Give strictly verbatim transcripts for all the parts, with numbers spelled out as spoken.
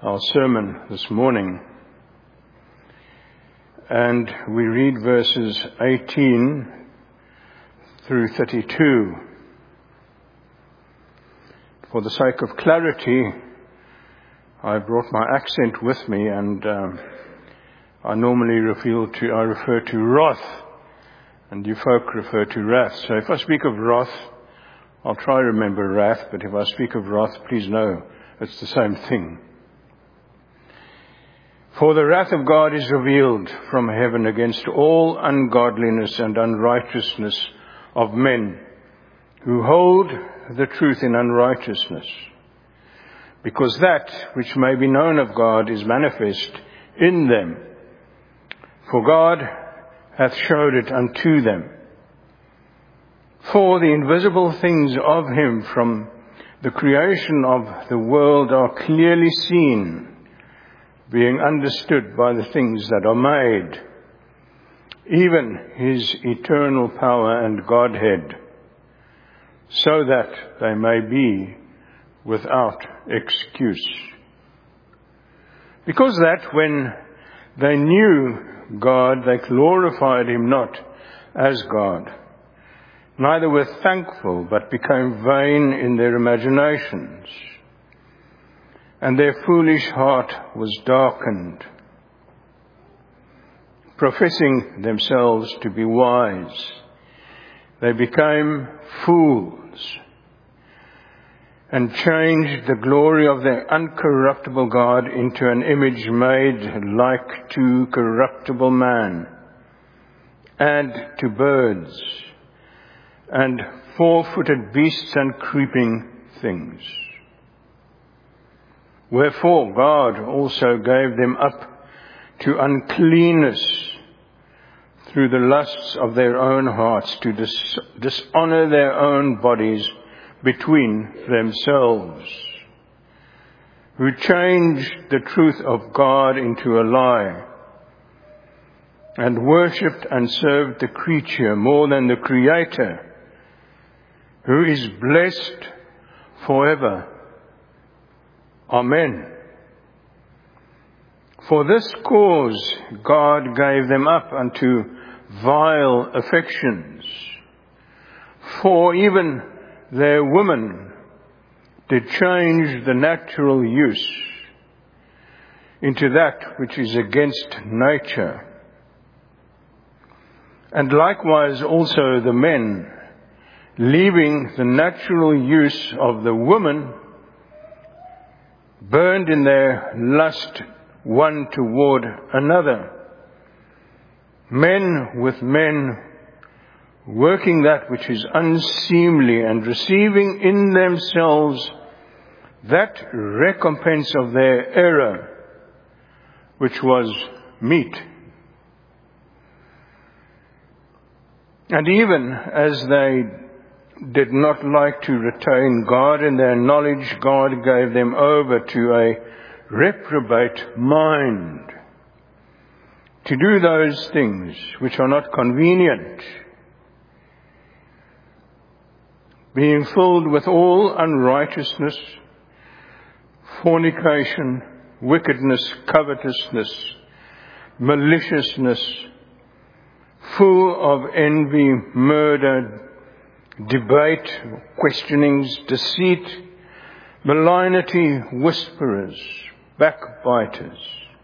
our sermon this morning. And we read verses eighteen through thirty-two. For the sake of clarity, I brought my accent with me, and um, I normally refer to, I refer to wrath, and you folk refer to wrath. So if I speak of wrath, I'll try to remember wrath, but if I speak of wrath, please know it's the same thing. For the wrath of God is revealed from heaven against all ungodliness and unrighteousness of men who hold the truth in unrighteousness, because that which may be known of God is manifest in them, for God hath showed it unto them. For the invisible things of him from the creation of the world are clearly seen, being understood by the things that are made, even his eternal power and Godhead, so that they may be without excuse. Because that when they knew God, they glorified him not as God, neither were thankful, but became vain in their imaginations, and their foolish heart was darkened. Professing themselves to be wise, they became fools, and changed the glory of their uncorruptible God into an image made like to corruptible man, and to birds, and four-footed beasts and creeping things. Wherefore God also gave them up to uncleanness through the lusts of their own hearts, to dis- dishonor their own bodies between themselves, who changed the truth of God into a lie, and worshipped and served the creature more than the Creator, who is blessed forever. Amen. For this cause God gave them up unto vile affections, for even their women did change the natural use into that which is against nature. And likewise also the men, leaving the natural use of the woman, burned in their lust one toward another, men with men, working that which is unseemly, and receiving in themselves that recompense of their error, which was meet. And even as they did not like to retain God in their knowledge, God gave them over to a reprobate mind, to do those things which are not convenient, being filled with all unrighteousness, fornication, wickedness, covetousness, maliciousness, full of envy, murder, debate, questionings, deceit, malignity, whisperers, backbiters,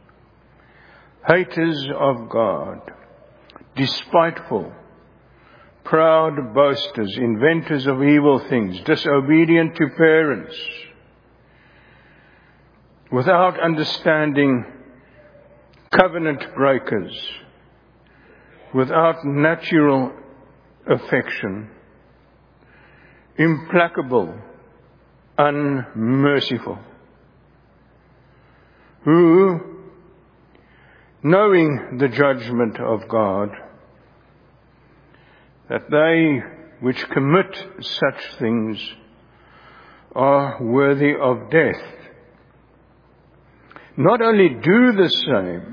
haters of God, despiteful, proud boasters, inventors of evil things, disobedient to parents, without understanding, covenant breakers, without natural affection, implacable, unmerciful, who, knowing the judgment of God, that they which commit such things are worthy of death, not only do the same,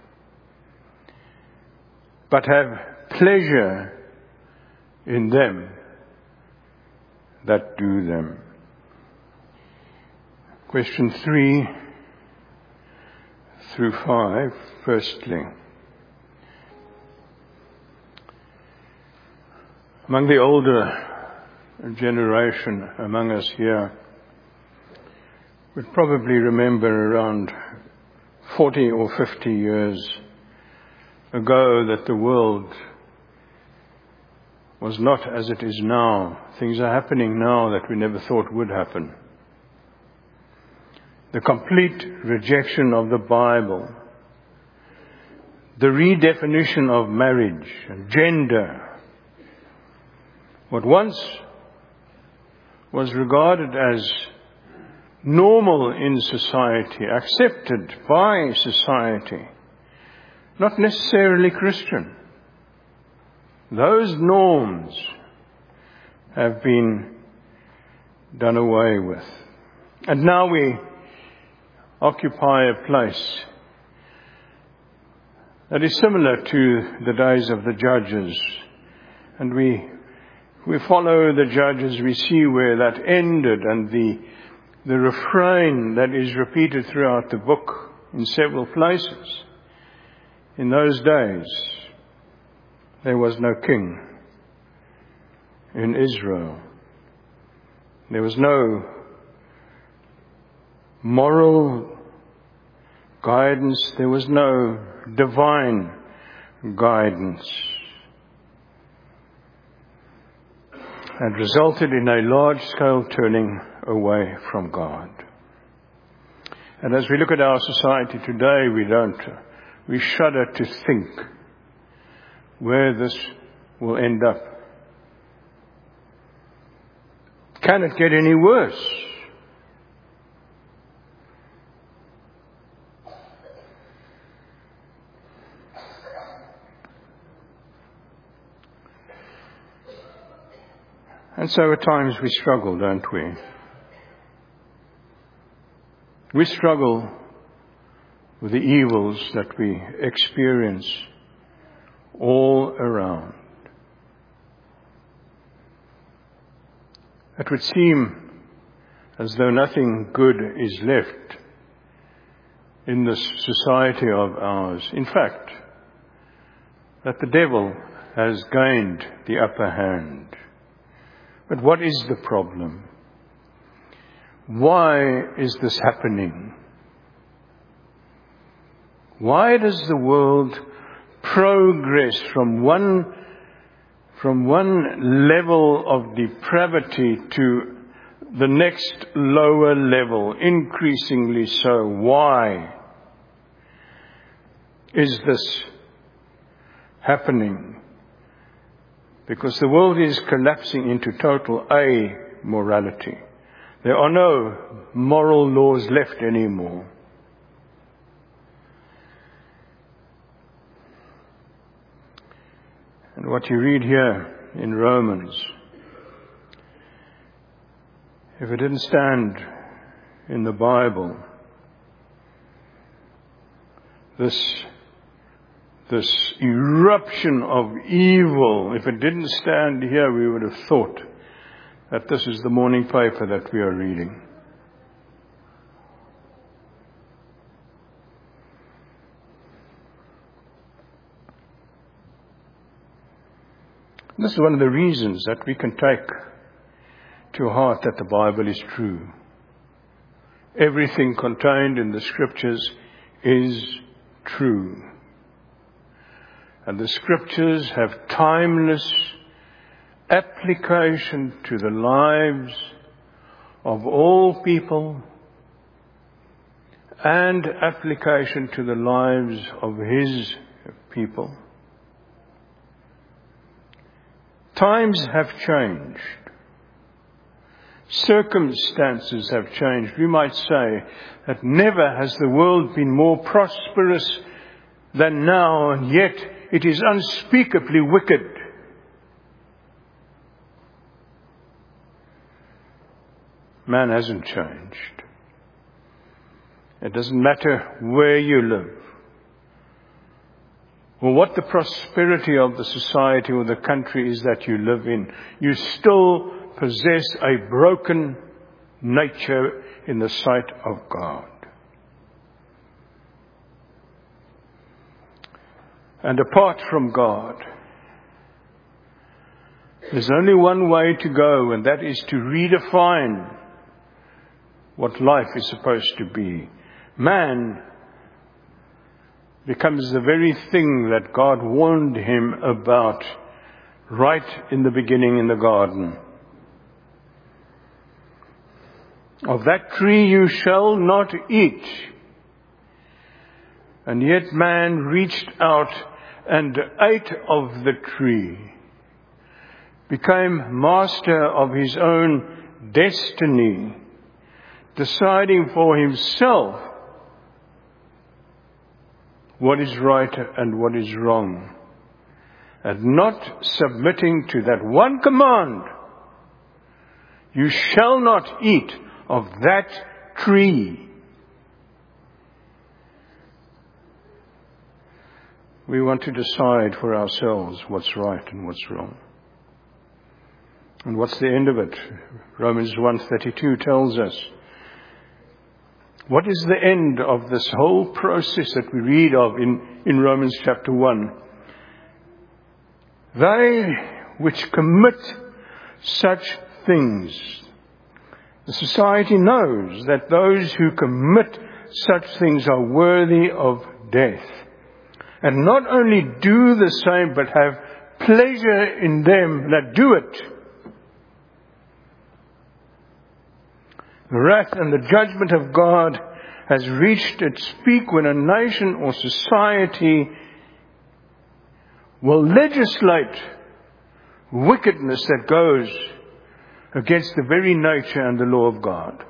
but have pleasure in them that do them. Question three. through five. Firstly, among the older generation among us here would probably remember around forty or fifty years ago that the world was not as it is now. Things are happening now that we never thought would happen. The complete rejection of the Bible, the redefinition of marriage and gender. What once was regarded as normal in society, accepted by society, not necessarily Christian. Those norms have been done away with. And now we occupy a place that is similar to the days of the judges. And we we follow the judges, we see where that ended, and the the refrain that is repeated throughout the book in several places. In those days, there was no king in Israel. There was no moral guidance. There was no divine guidance. And resulted in a large-scale turning away from God. And as we look at our society today, we don't, we shudder to think where this will end up. Can it get any worse? And so at times we struggle, don't we? We struggle with the evils that we experience all around. It would seem as though nothing good is left in this society of ours. In fact, that the devil has gained the upper hand. But what is the problem? Why is this happening? Why does the world progress from one, from one level of depravity to the next lower level, increasingly so? Why is this happening? Because the world is collapsing into total amorality. There are no moral laws left anymore. And what you read here in Romans, if it didn't stand in the Bible, this This eruption of evil, if it didn't stand here, we would have thought that this is the morning paper that we are reading. This is one of the reasons that we can take to heart that the Bible is true. Everything contained in the Scriptures is true. And the Scriptures have timeless application to the lives of all people and application to the lives of His people. Times have changed. Circumstances have changed. We might say that never has the world been more prosperous than now, and yet it is unspeakably wicked. Man hasn't changed. It doesn't matter where you live, or what the prosperity of the society or the country is that you live in. You still possess a broken nature in the sight of God. and apart from God. There's only one way to go, and that is to redefine what life is supposed to be. Man becomes the very thing that God warned him about right in the beginning in the garden. Of that tree you shall not eat. And yet man reached out and ate of the tree, became master of his own destiny, deciding for himself what is right and what is wrong, and not submitting to that one command: you shall not eat of that tree. We want to decide for ourselves what's right and what's wrong. And what's the end of it? Romans one thirty-two tells us. What is the end of this whole process that we read of in, in Romans chapter one? They which commit such things. The society knows that those who commit such things are worthy of death. And not only do the same, but have pleasure in them that do it. The wrath and the judgment of God has reached its peak when a nation or society will legislate wickedness that goes against the very nature and the law of God.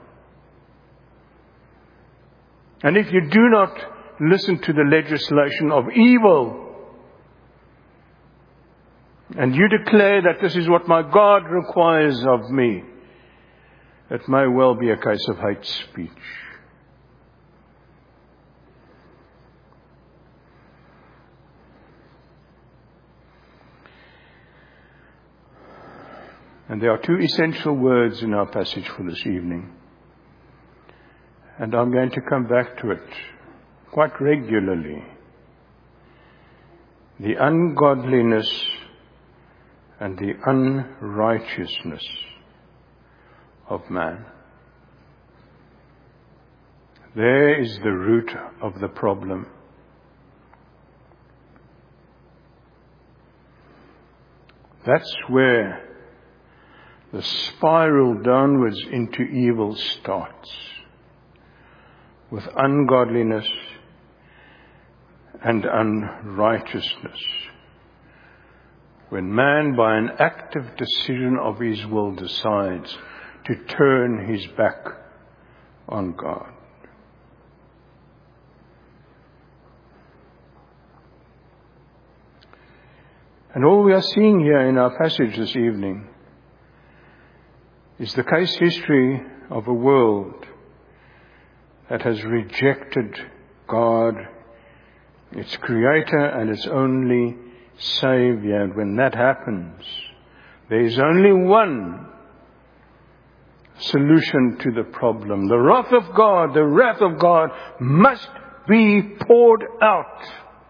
And if you do not listen to the legislation of evil, and you declare that this is what my God requires of me, it may well be a case of hate speech. And there are two essential words in our passage for this evening. And I'm going to come back to it quite regularly. The ungodliness and the unrighteousness of man. There is the root of the problem. That's where the spiral downwards into evil starts, with ungodliness and unrighteousness. When man, by an active decision of his will, decides to turn his back on God. And all we are seeing here in our passage this evening is the case history of a world that has rejected God, its Creator and its only Saviour. And when that happens, there is only one solution to the problem. The wrath of God, the wrath of God must be poured out.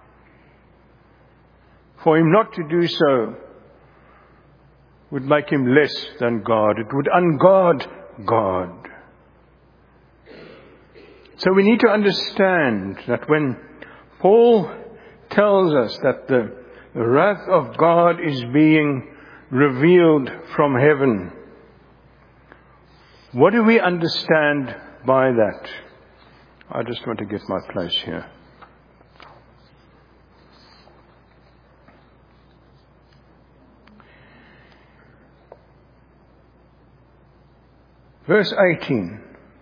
For him not to do so would make him less than God. It would unguard God. So we need to understand that when Paul tells us that the, the wrath of God is being revealed from heaven, what do we understand by that? I just want to get my place here. Verse eighteen.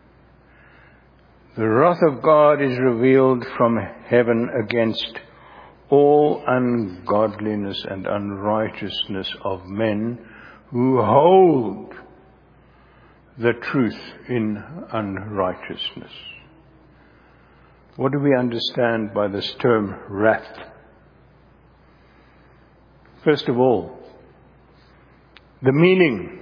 The wrath of God is revealed from heaven against all ungodliness and unrighteousness of men who hold the truth in unrighteousness. What do we understand by this term wrath? First of all, the meaning.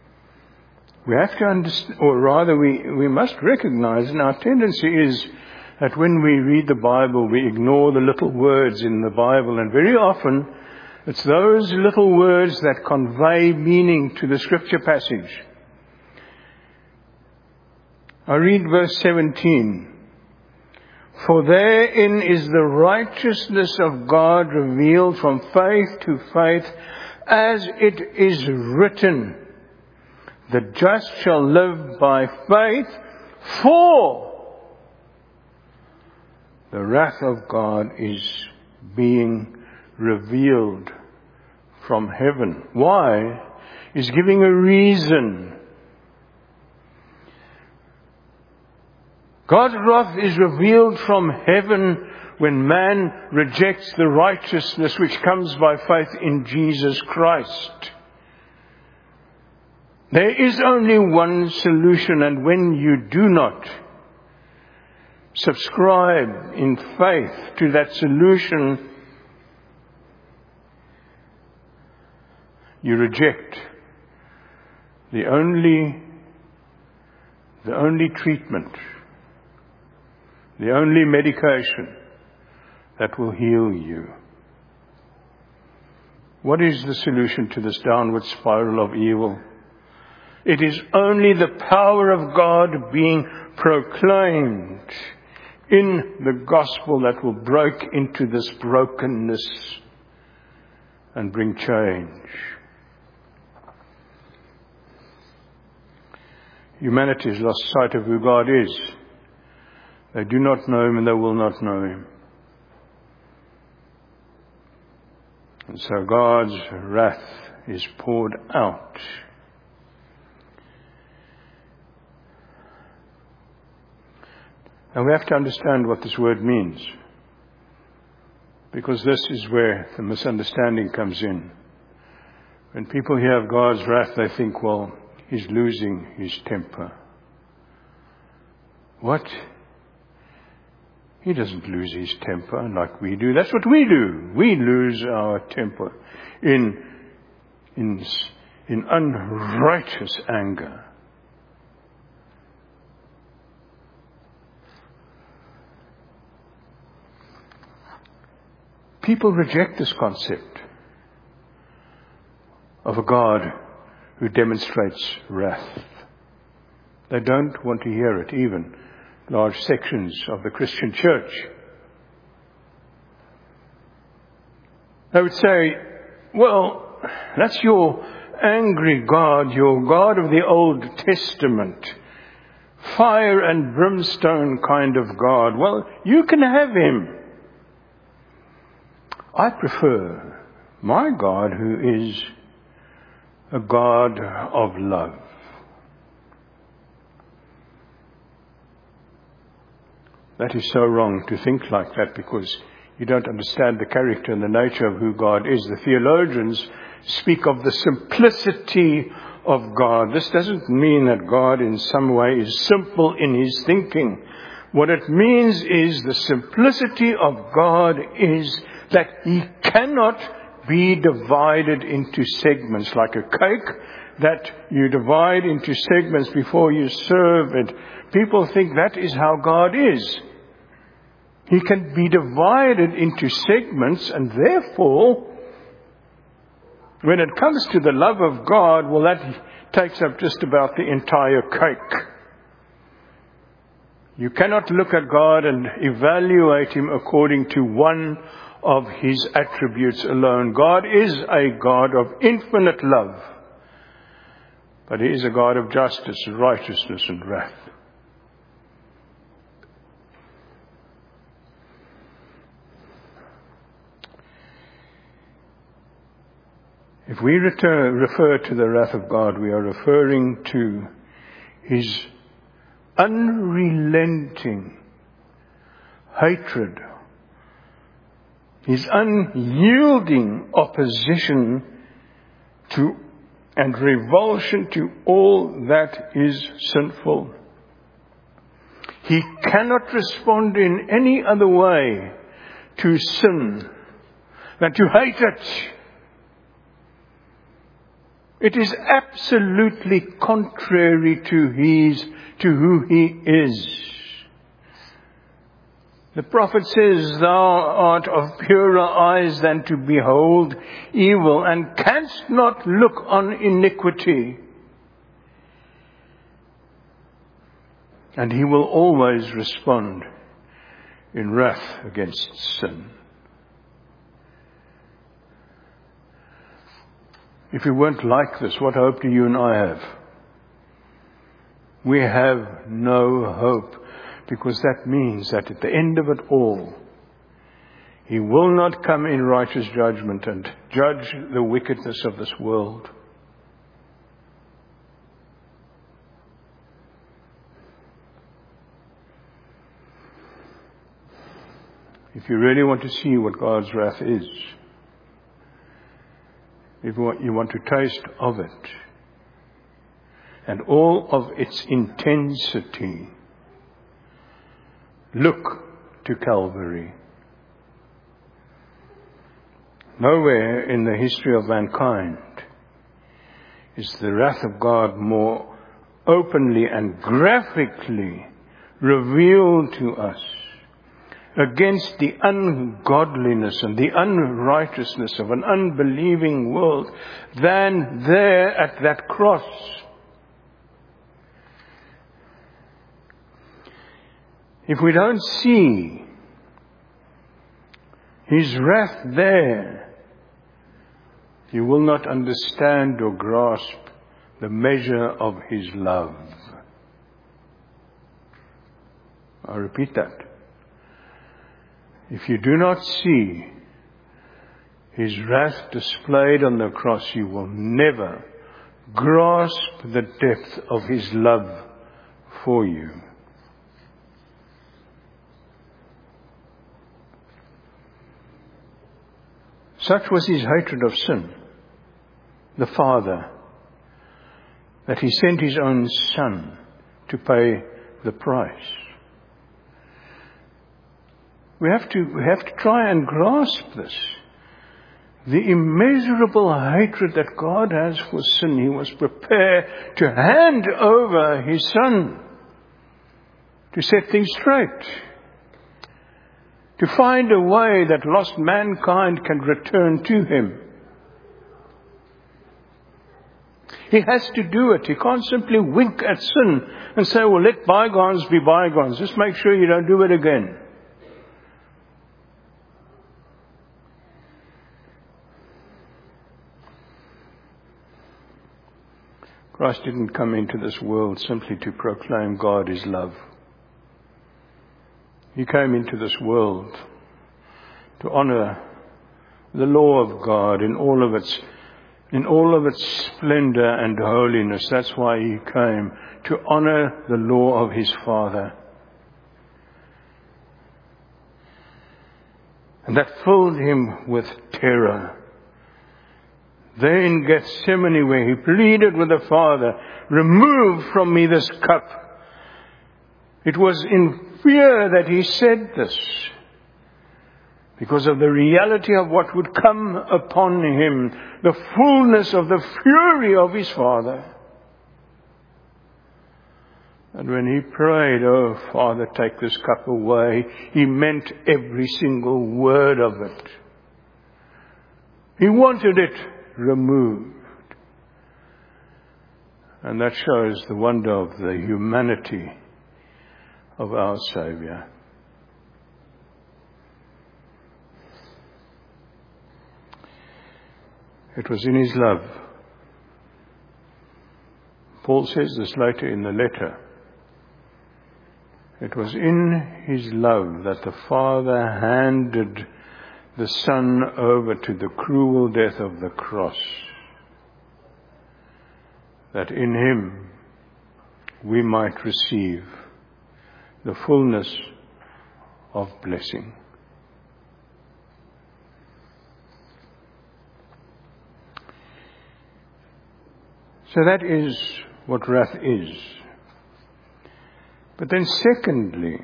We have to understand, or rather we, we must recognize, and our tendency is that when we read the Bible, we ignore the little words in the Bible, and very often it's those little words that convey meaning to the scripture passage. I read verse seventeen. For therein is the righteousness of God revealed from faith to faith, as it is written, the just shall live by faith, for the wrath of God is being revealed from heaven. Why? He's giving a reason. God's wrath is revealed from heaven when man rejects the righteousness which comes by faith in Jesus Christ. There is only one solution, and when you do not subscribe in faith to that solution, you reject the only, the only treatment, the only medication that will heal you. What is the solution to this downward spiral of evil? It is only the power of God being proclaimed in the gospel that will break into this brokenness and bring change. Humanity has lost sight of who God is. They do not know Him, and they will not know Him. And so God's wrath is poured out. And we have to understand what this word means, because this is where the misunderstanding comes in. When people hear of God's wrath, they think, well, He's losing His temper. What? He doesn't lose His temper like we do. That's what we do. We lose our temper in, in, in unrighteous anger. People reject this concept of a God who demonstrates wrath. They don't want to hear it, even large sections of the Christian church. They would say, well, that's your angry God, your God of the Old Testament, fire and brimstone kind of God. Well, you can have Him. I prefer my God, who is a God of love. That is so wrong to think like that, because you don't understand the character and the nature of who God is. The theologians speak of the simplicity of God. This doesn't mean that God in some way is simple in His thinking. What it means is the simplicity of God is that He cannot be divided into segments like a cake that you divide into segments before you serve it. People think that is how God is. He can be divided into segments, and therefore, when it comes to the love of God, well, that takes up just about the entire cake. You cannot look at God and evaluate Him according to one of His attributes alone. God is a God of infinite love, but He is a God of justice, righteousness, and wrath. If we return, refer to the wrath of God, we are referring to His unrelenting hatred, His unyielding opposition to and revulsion to all that is sinful. He cannot respond in any other way to sin than to hate it. It is absolutely contrary to his, to who He is. The prophet says, thou art of purer eyes than to behold evil, and canst not look on iniquity. And he will always respond in wrath against sin. If he weren't like this, what hope do you and I have? We have no hope, because that means that at the end of it all, he will not come in righteous judgment and judge the wickedness of this world. If you really want to see what God's wrath is, if you want to taste of it, and all of its intensity, look to Calvary. Nowhere in the history of mankind is the wrath of God more openly and graphically revealed to us against the ungodliness and the unrighteousness of an unbelieving world than there at that cross. If we don't see his wrath there, you will not understand or grasp the measure of his love. I repeat that. If you do not see his wrath displayed on the cross, you will never grasp the depth of his love for you. Such was his hatred of sin, the Father, that he sent his own Son to pay the price. We have to, we have to try and grasp this. The immeasurable hatred that God has for sin, he was prepared to hand over his Son to set things straight, to find a way that lost mankind can return to him. He has to do it. He can't simply wink at sin and say, well, let bygones be bygones. Just make sure you don't do it again. Christ didn't come into this world simply to proclaim God is love. He came into this world to honor the law of God in all of its, in all of its splendor and holiness. That's why he came, to honor the law of his Father. And that filled him with terror. There in Gethsemane, where he pleaded with the Father, remove from me this cup. It was in fear that he said this, because of the reality of what would come upon him, the fullness of the fury of his Father. And when he prayed, oh Father, take this cup away, he meant every single word of it. He wanted it removed. And that shows the wonder of the humanity of our Savior. It was in his love. Paul says this later in the letter. It was in his love that the Father handed the Son over to the cruel death of the cross, that in him we might receive the fullness of blessing. So that is what wrath is. But then secondly,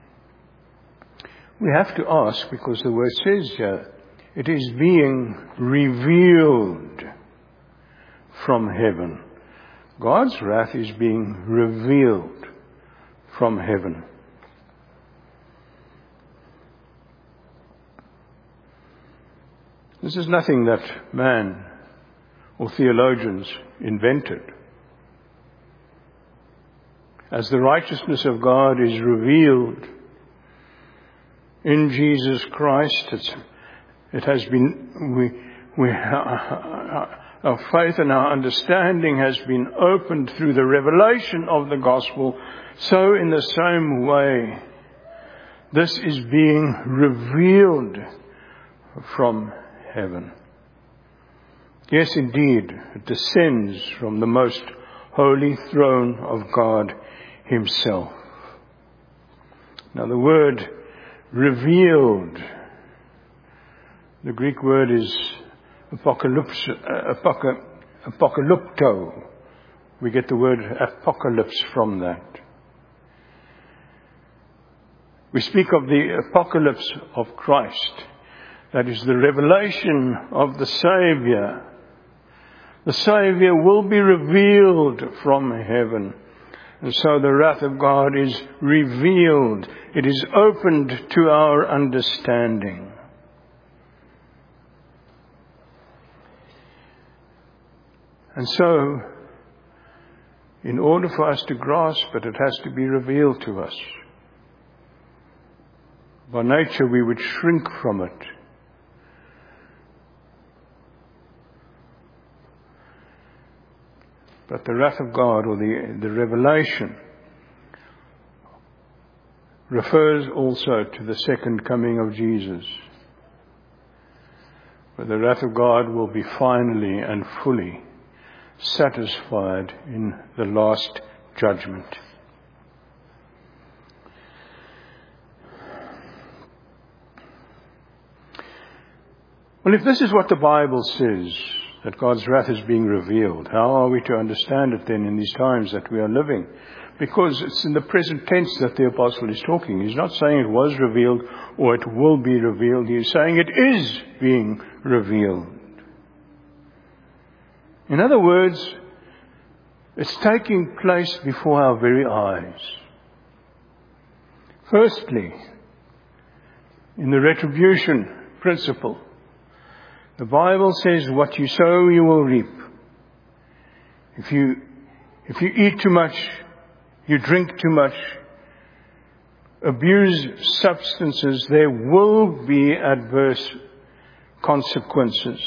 we have to ask, because the word says here, it is being revealed from heaven. God's wrath is being revealed from heaven. This is nothing that man or theologians invented. As the righteousness of God is revealed in Jesus Christ, it's, it has been, we, we, our faith and our understanding has been opened through the revelation of the gospel. So in the same way, this is being revealed from heaven. Yes, indeed, it descends from the most holy throne of God Himself. Now the word revealed, the Greek word is apocalypse, apoca, apocalypto. We get the word apocalypse from that. We speak of the apocalypse of Christ. That is the revelation of the Savior. The Savior will be revealed from heaven. And so the wrath of God is revealed. It is opened to our understanding. And so, in order for us to grasp it, it has to be revealed to us. By nature, we would shrink from it. But the wrath of God, or the, the revelation, refers also to the second coming of Jesus, where the wrath of God will be finally and fully satisfied in the last judgment. Well, if this is what the Bible says, that God's wrath is being revealed, how are we to understand it then in these times that we are living? Because it's in the present tense that the apostle is talking. He's not saying it was revealed or it will be revealed. He's saying it is being revealed. In other words, it's taking place before our very eyes. Firstly, in the retribution principle, the Bible says, what you sow, you will reap. If you, if you eat too much, you drink too much, abuse substances, there will be adverse consequences.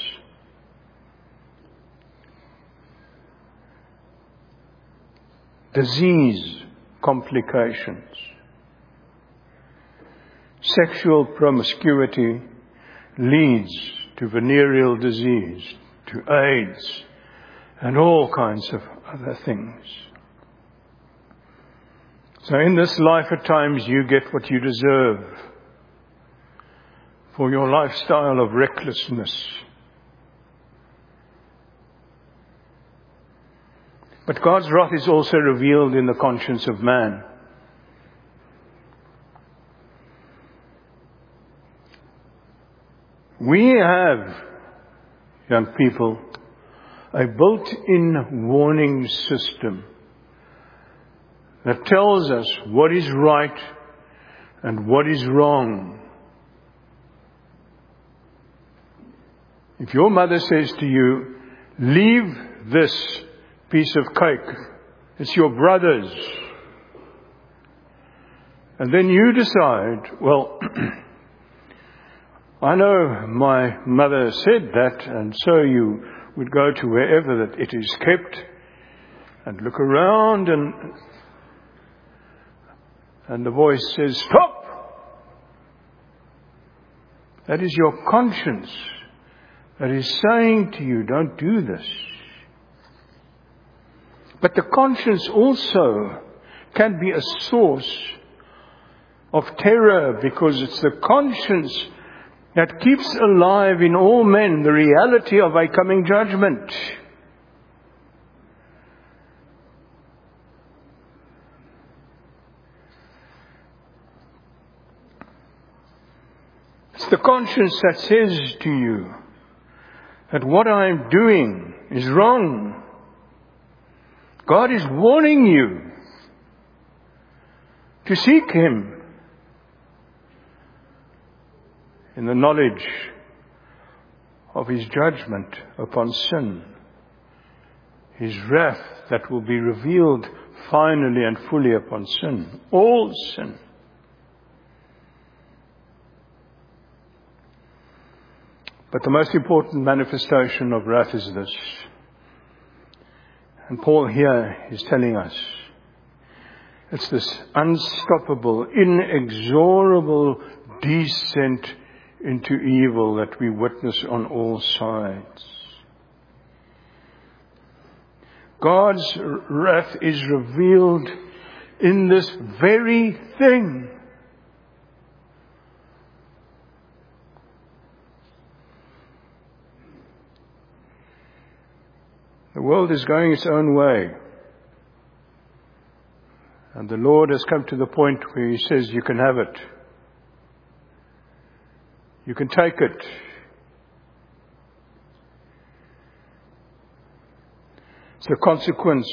Disease complications. Sexual promiscuity leads to venereal disease, to AIDS, and all kinds of other things. So in this life at times you get what you deserve for your lifestyle of recklessness. But God's wrath is also revealed in the conscience of man. We have, young people, a built-in warning system that tells us what is right and what is wrong. If your mother says to you, leave this piece of cake, it's your brother's, and then you decide, well, I know my mother said that, and so you would go to wherever that it is kept and look around, and and the voice says, stop! That is your conscience that is saying to you, don't do this. But the conscience also can be a source of terror, because it's the conscience that keeps alive in all men the reality of a coming judgment. It's the conscience that says to you that what I'm doing is wrong. God is warning you to seek Him in the knowledge of His judgment upon sin. His wrath that will be revealed finally and fully upon sin. All sin. But the most important manifestation of wrath is this. And Paul here is telling us, it's this unstoppable, inexorable descent into evil that we witness on all sides. God's wrath is revealed in this very thing. The world is going its own way. And the Lord has come to the point where He says, you can have it. You can take it. It's the consequence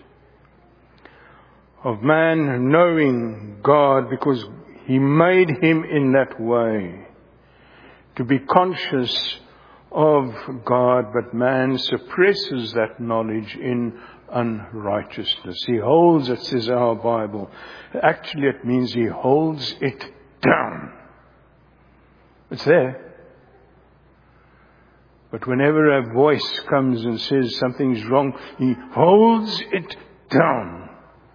of man knowing God because He made him in that way. To be conscious of God, but man suppresses that knowledge in unrighteousness. He holds it, says our Bible. Actually, it means he holds it down. It's there. But whenever a voice comes and says something's wrong, he holds it down.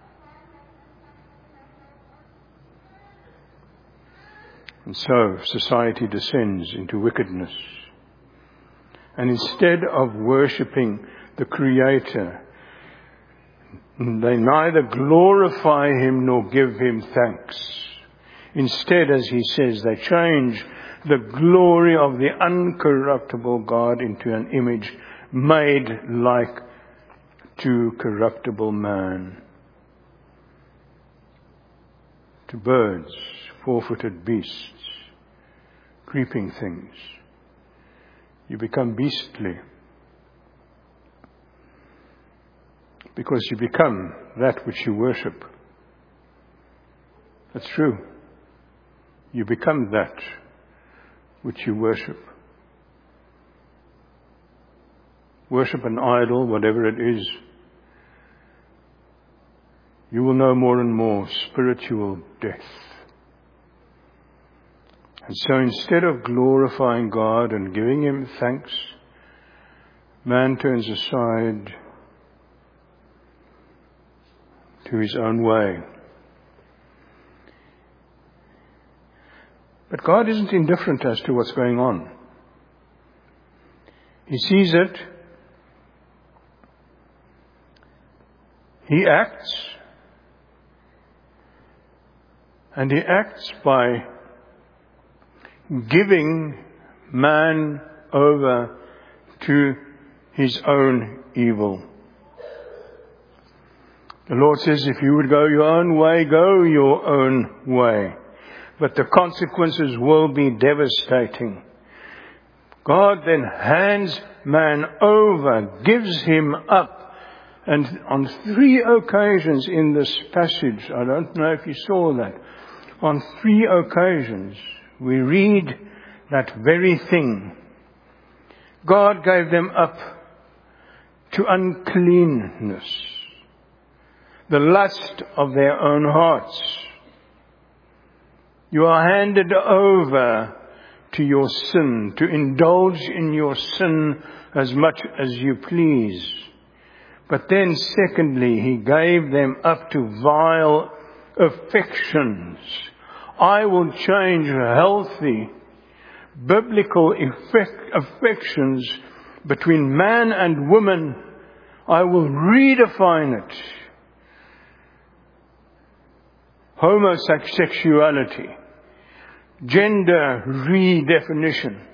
And so society descends into wickedness. And instead of worshipping the Creator, they neither glorify Him nor give Him thanks. Instead, as he says, they change the glory of the uncorruptible God into an image made like to corruptible man, to birds, four-footed beasts, creeping things. You become beastly because you become that which you worship. That's true. You become that which you worship. Worship an idol, whatever it is. You will know more and more spiritual death. And so instead of glorifying God and giving Him thanks, man turns aside to his own way. But God isn't indifferent as to what's going on. He sees it. He acts. And He acts by giving man over to his own evil. The Lord says, if you would go your own way, go your own way. But the consequences will be devastating. God then hands man over, gives him up. And on three occasions in this passage, I don't know if you saw that, on three occasions, we read that very thing. God gave them up to uncleanness, the lust of their own hearts. You are handed over to your sin, to indulge in your sin as much as you please. But then secondly, He gave them up to vile affections. I will change healthy, biblical effect, affections between man and woman. I will redefine it. Homosexuality, gender redefinition,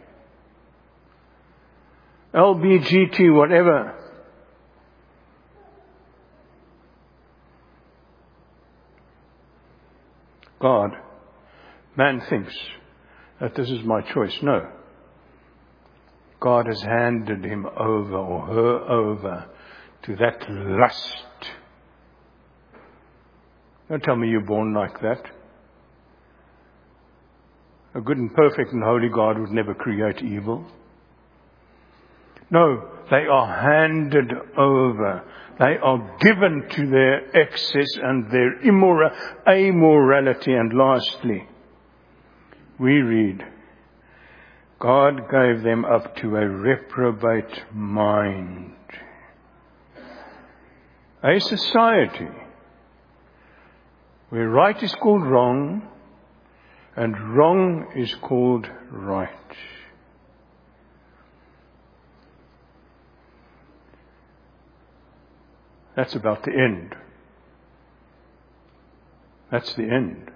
L B G T, whatever. God, man thinks that this is my choice. No. God has handed him over or her over to that lust. Don't tell me you're born like that. A good and perfect and holy God would never create evil. No, they are handed over. They are given to their excess and their immora- amorality. And lastly, we read, God gave them up to a reprobate mind. A society where right is called wrong and wrong is called right. That's about the end. That's the end.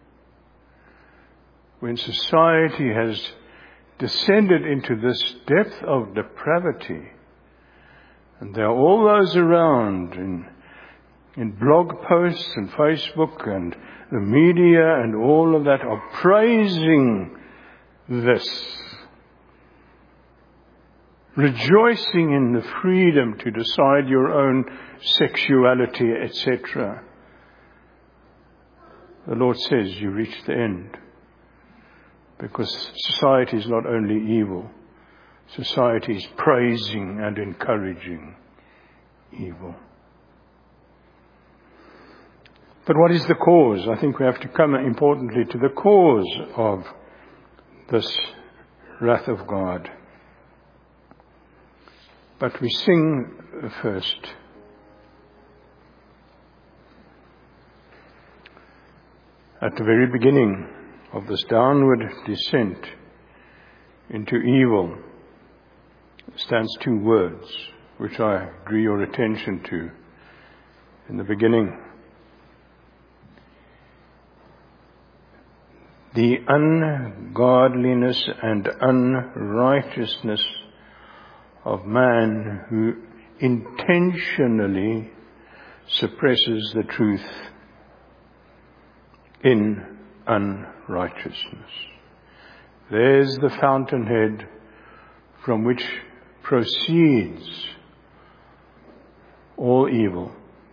When society has descended into this depth of depravity, and there are all those around in, in blog posts and Facebook and the media and all of that are praising this, rejoicing in the freedom to decide your own sexuality, et cetera. The Lord says you reach the end. Because society is not only evil, society is praising and encouraging evil. But what is the cause? I think we have to come importantly to the cause of this wrath of God. But we sing first. At the very beginning of this downward descent into evil stands two words, which I drew your attention to in the beginning. The ungodliness and unrighteousness of man who intentionally suppresses the truth in unrighteousness. There's the fountainhead from which proceeds all evil.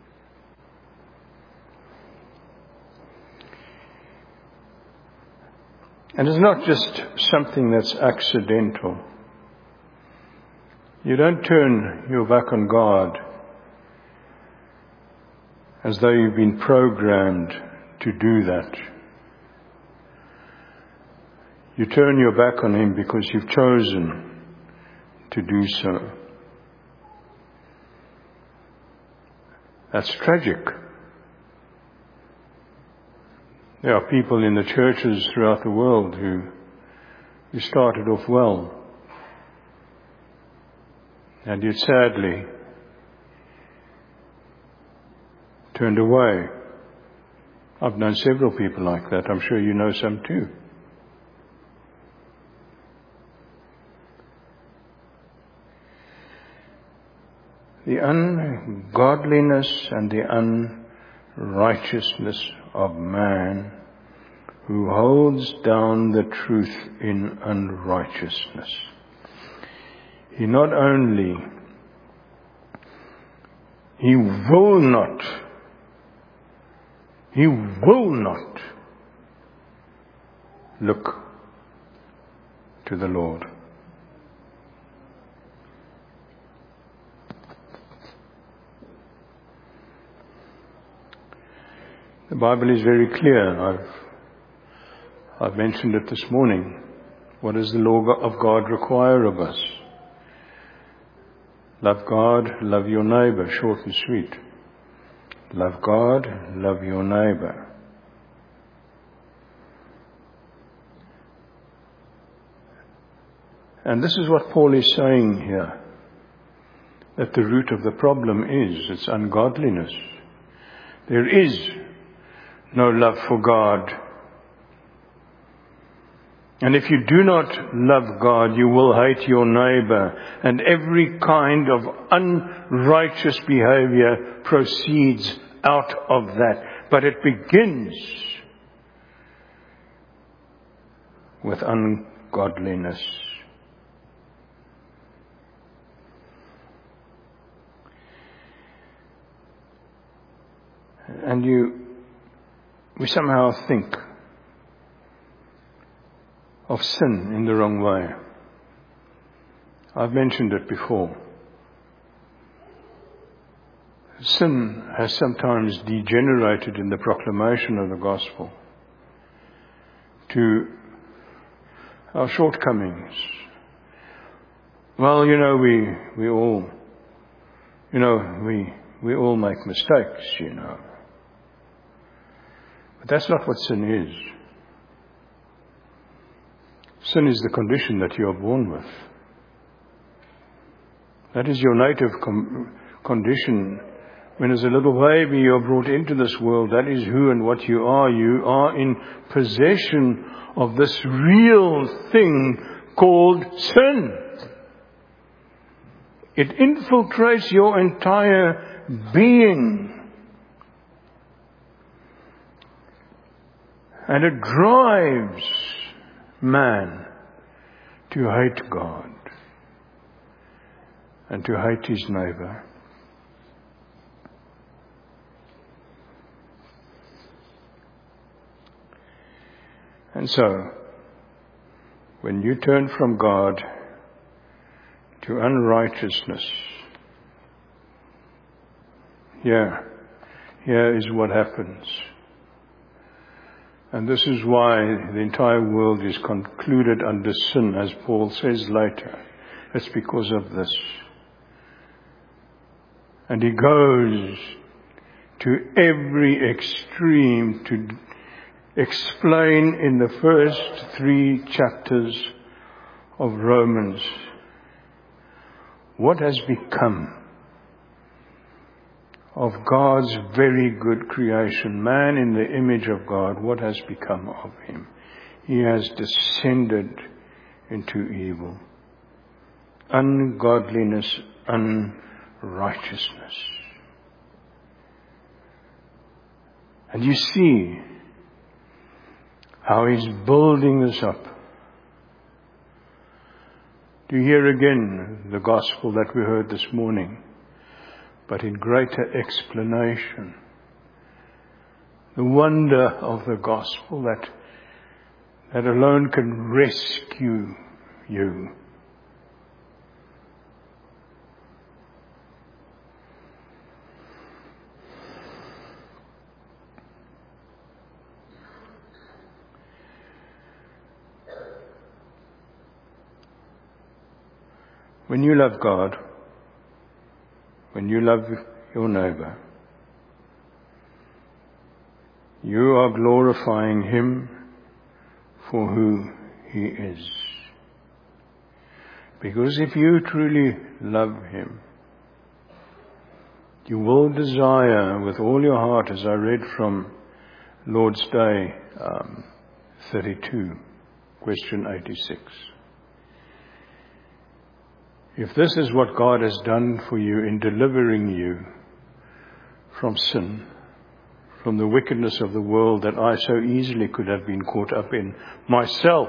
And it's not just something that's accidental. You don't turn your back on God as though you've been programmed to do that. You turn your back on Him because you've chosen to do so. That's tragic. There are people in the churches throughout the world who, who started off well, and yet sadly turned away. I've known several people like that. I'm sure you know some too. The ungodliness and the unrighteousness of man who holds down the truth in unrighteousness. He not only, he will not, he will not look to the Lord. The Bible is very clear. I've, I've mentioned it this morning. What does the law of God require of us? Love God, love your neighbor, short and sweet. Love God, love your neighbor. And this is what Paul is saying here, that the root of the problem is its ungodliness. There is no love for God. And if you do not love God, you will hate your neighbor. And every kind of unrighteous behavior proceeds out of that. But it begins with ungodliness. And you, we somehow think of sin in the wrong way. I've mentioned it before. Sin has sometimes degenerated in the proclamation of the gospel to our shortcomings. Well, you know, we, we all, you know, we, we all make mistakes, you know. But that's not what sin is. Sin is the condition that you are born with. That is your native com- condition. When as a little baby you are brought into this world, that is who and what you are. You are in possession of this real thing called sin. It infiltrates your entire being. And it drives man to hate God and to hate his neighbor. And so, when you turn from God to unrighteousness, here, here is what happens. And this is why the entire world is concluded under sin, as Paul says later. It's because of this. And he goes to every extreme to explain in the first three chapters of Romans what has become of God's very good creation, man in the image of God. What has become of him? He has descended into evil, ungodliness, unrighteousness. And you see how he's building this up. Do you hear again the gospel that we heard this morning, but in greater explanation? The wonder of the gospel that, that alone can rescue you. When you love God, when you love your neighbor, you are glorifying him for who he is. Because if you truly love him, you will desire with all your heart, as I read from Lord's Day um, thirty-two, question eighty-six. If this is what God has done for you in delivering you from sin, from the wickedness of the world that I so easily could have been caught up in myself.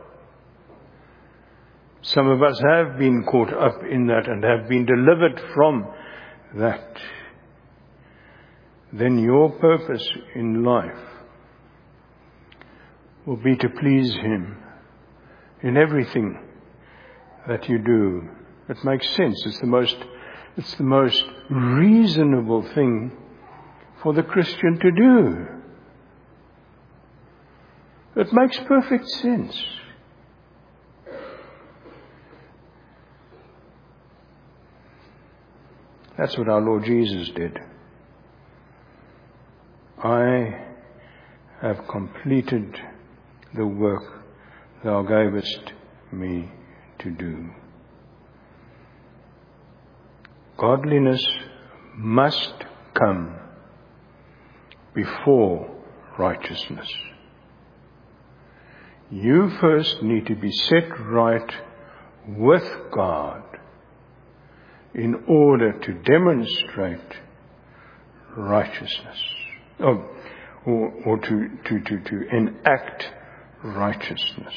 Some of us have been caught up in that and have been delivered from that. Then your purpose in life will be to please him in everything that you do. It makes sense. It's the most, it's the most reasonable thing for the Christian to do. It makes perfect sense. That's what our Lord Jesus did. I have completed the work thou gavest me to do. Godliness must come before righteousness. You first need to be set right with God in order to demonstrate righteousness, or, or, or to, to, to, to enact righteousness.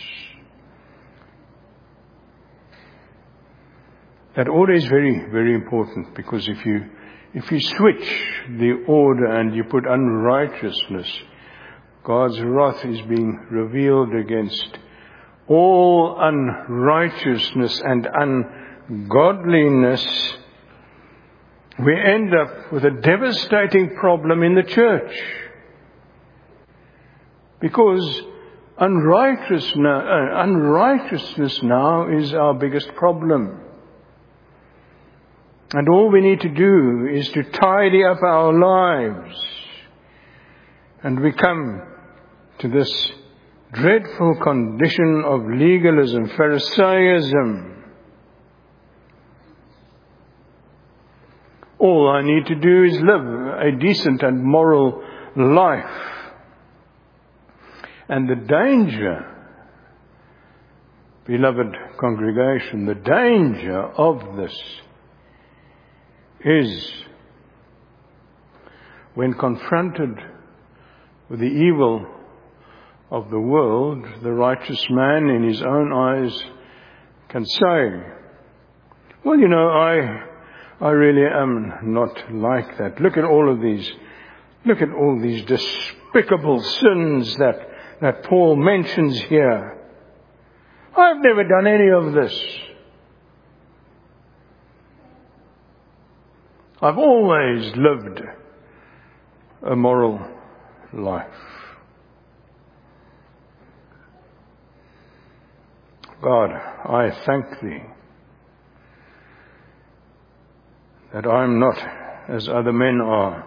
That order is very, very important, because if you if you switch the order and you put unrighteousness, God's wrath is being revealed against all unrighteousness and godliness, we end up with a devastating problem in the church. Because unrighteousness, uh, unrighteousness now is our biggest problem. And all we need to do is to tidy up our lives. And we come to this dreadful condition of legalism, Pharisaism. All I need to do is live a decent and moral life. And the danger, beloved congregation, the danger of this is when confronted with the evil of the world, the righteous man in his own eyes can say, well, you know, I I really am not like that. Look at all of these, look at all these despicable sins that, that Paul mentions here. I've never done any of this. I've always lived a moral life. God, I thank Thee that I'm not as other men are,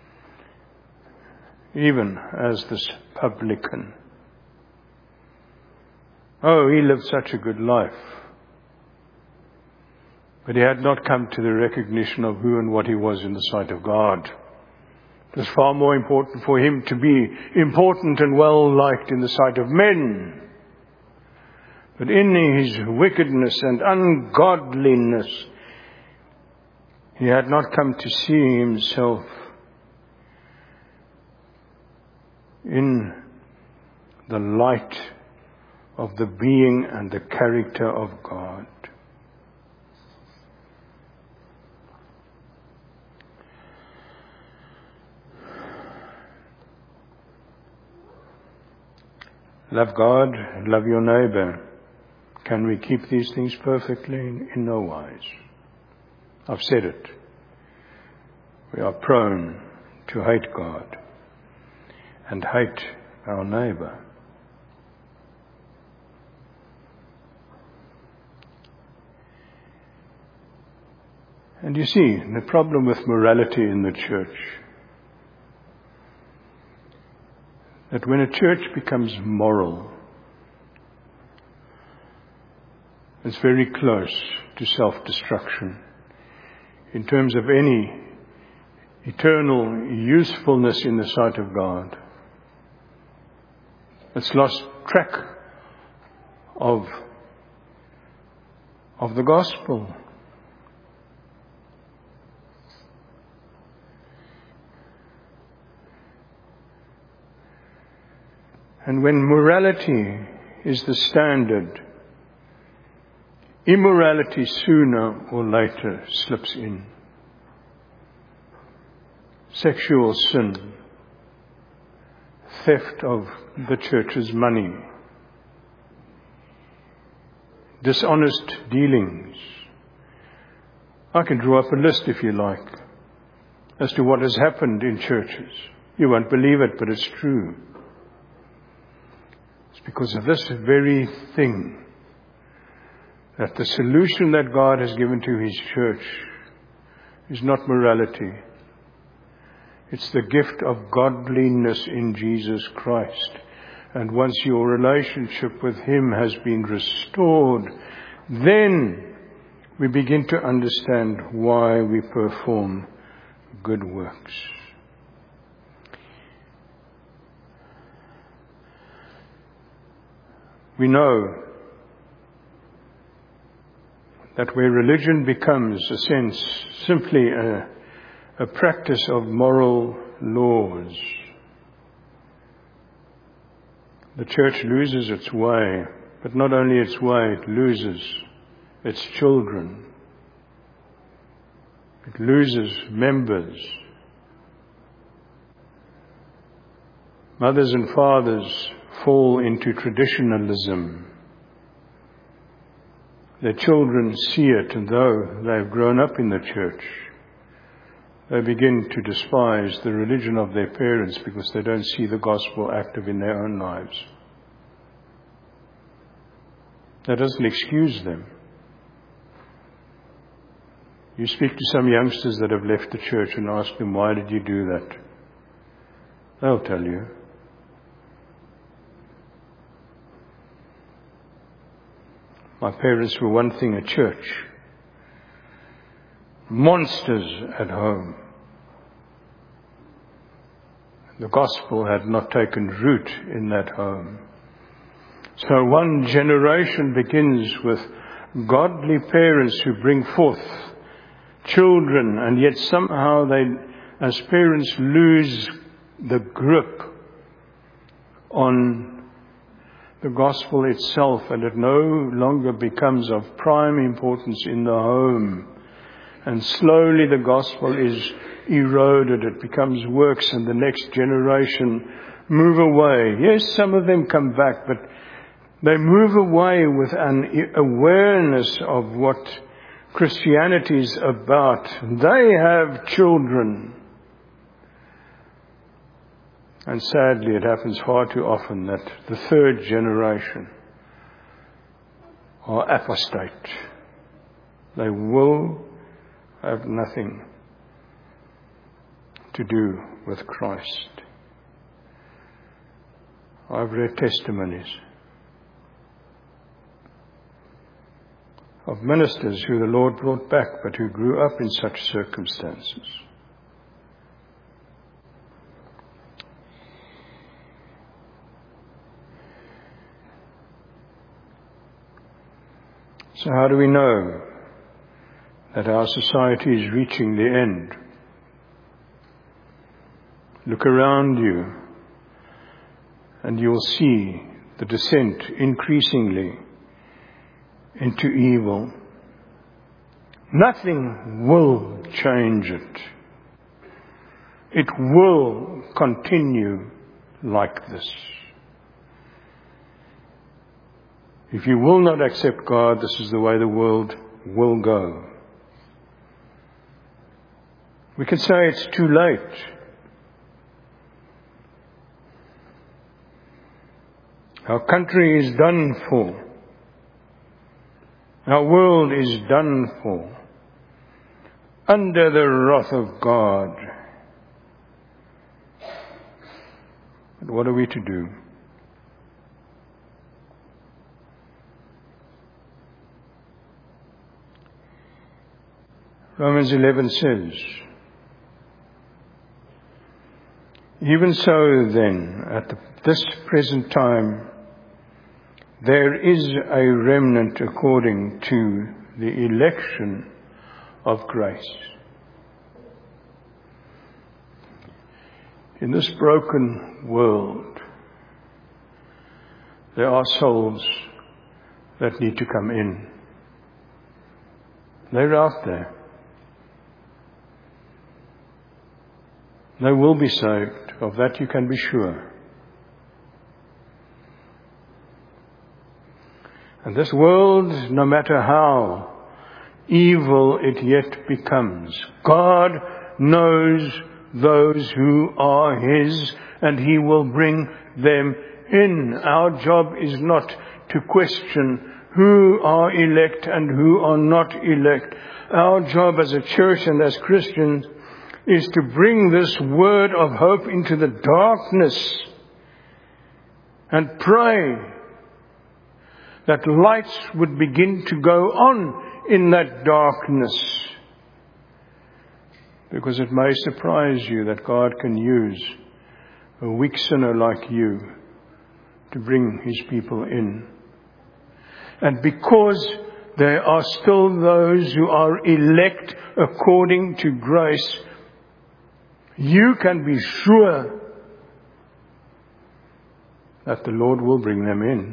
even as this publican. Oh, he lived such a good life. But he had not come to the recognition of who and what he was in the sight of God. It was far more important for him to be important and well-liked in the sight of men. But in his wickedness and ungodliness, he had not come to see himself in the light of the being and the character of God. Love God, love your neighbor. Can we keep these things perfectly? In no wise. I've said it. We are prone to hate God and hate our neighbor. And you see, the problem with morality in the church, that when a church becomes moral, it's very close to self-destruction in terms of any eternal usefulness in the sight of God. It's lost track of, of the gospel. And when morality is the standard, immorality sooner or later slips in. Sexual sin, theft of the church's money, dishonest dealings. I can draw up a list if you like as to what has happened in churches. You won't believe it, but it's true. It's because of this very thing that the solution that God has given to His church is not morality. It's the gift of godliness in Jesus Christ. And once your relationship with Him has been restored, then we begin to understand why we perform good works. We know that where religion becomes, a sense, simply a, a practice of moral laws, the church loses its way. But not only its way, it loses its children. It loses members. Mothers and fathers fall into traditionalism. their children see it, and though they've grown up in the church, they begin to despise the religion of their parents because they don't see the gospel active in their own lives. That doesn't excuse them. You speak to some youngsters that have left the church and ask them, why did you do that? They'll tell you. My parents were one thing at church, monsters at home. The gospel had not taken root in that home. So one generation begins with godly parents who bring forth children, and yet somehow they, as parents, lose the grip on the gospel itself, and it no longer becomes of prime importance in the home. And slowly the gospel is eroded. It becomes works, and the next generation move away. Yes, some of them come back, but they move away with an awareness of what Christianity is about. They have children. And sadly, it happens far too often that the third generation are apostate. They will have nothing to do with Christ. I've read testimonies of ministers who the Lord brought back, but who grew up in such circumstances. So how do we know that our society is reaching the end? Look around you and you'll see the descent increasingly into evil. Nothing will change it. It will continue like this. If you will not accept God, this is the way the world will go. We can say it's too late. Our country is done for. Our world is done for. Under the wrath of God. But what are we to do? Romans eleven says, even so then, at the, this present time, there is a remnant according to the election of grace. In this broken world, there are souls that need to come in. They're out there. They will be saved. Of that you can be sure. And this world, no matter how evil it yet becomes, God knows those who are His, and He will bring them in. Our job is not to question who are elect and who are not elect. Our job as a church and as Christians is to bring this word of hope into the darkness and pray that lights would begin to go on in that darkness. Because it may surprise you that God can use a weak sinner like you to bring His people in. And because there are still those who are elect according to grace, you can be sure that the Lord will bring them in.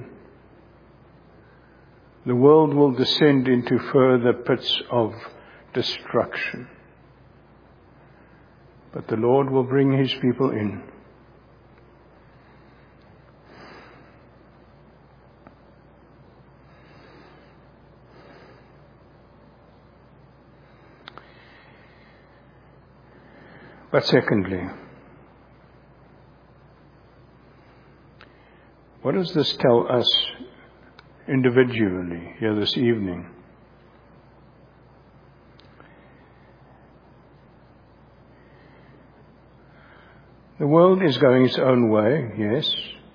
The world will descend into further pits of destruction. But the Lord will bring His people in. But secondly, what does this tell us individually here this evening? The world is going its own way, yes.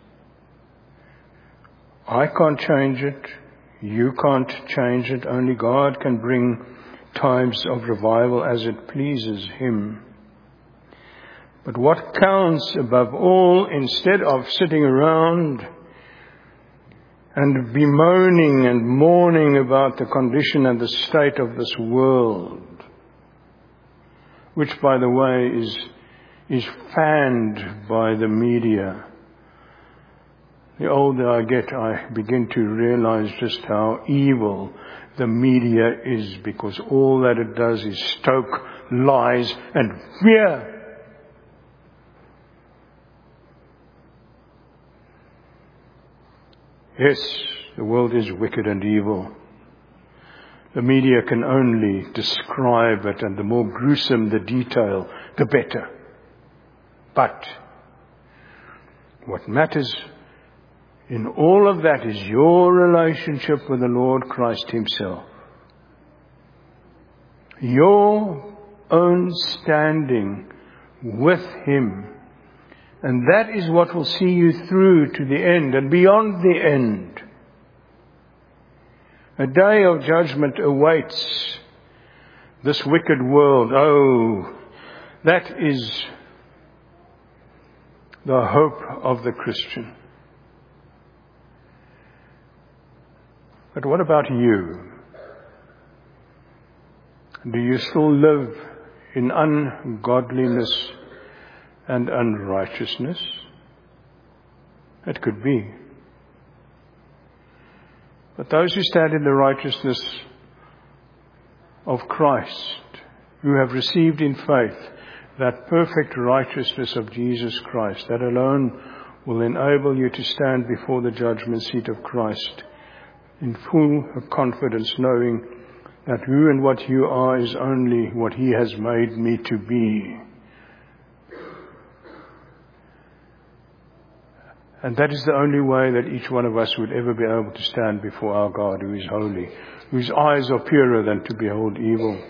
I can't change it. You can't change it. Only God can bring times of revival as it pleases Him. But what counts above all, instead of sitting around and bemoaning and mourning about the condition and the state of this world, which, by the way, is is fanned by the media. The older I get, I begin to realize just how evil the media is, because all that it does is stoke lies and fear. Yes, the world is wicked and evil. The media can only describe it, and the more gruesome the detail, the better. But what matters in all of that is your relationship with the Lord Christ Himself. Your own standing with Him. And that is what will see you through to the end and beyond the end. A day of judgment awaits this wicked world. Oh, that is the hope of the Christian. But what about you? Do you still live in ungodliness and unrighteousness? It could be. But those who stand in the righteousness of Christ, who have received in faith that perfect righteousness of Jesus Christ, that alone will enable you to stand before the judgment seat of Christ in full confidence, knowing that who and what you are is only what He has made me to be. And that is the only way that each one of us would ever be able to stand before our God, who is holy, whose eyes are purer than to behold evil.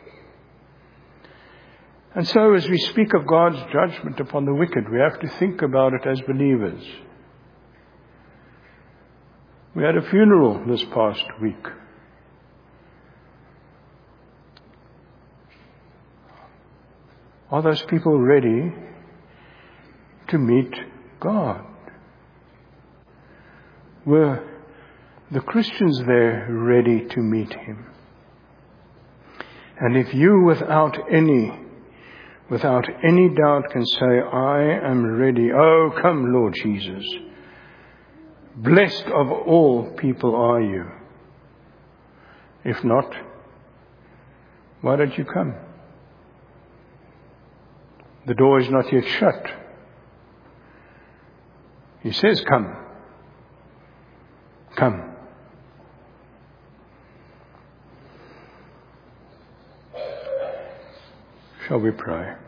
And so as we speak of God's judgment upon the wicked, we have to think about it as believers. We had a funeral this past week. Are those people ready to meet God? Were the Christians there ready to meet Him? And if you, without any, without any doubt, can say, I am ready. Oh, come, Lord Jesus. Blessed of all people are you. If not, why don't you come? The door is not yet shut. He says, come. Come. Shall we pray?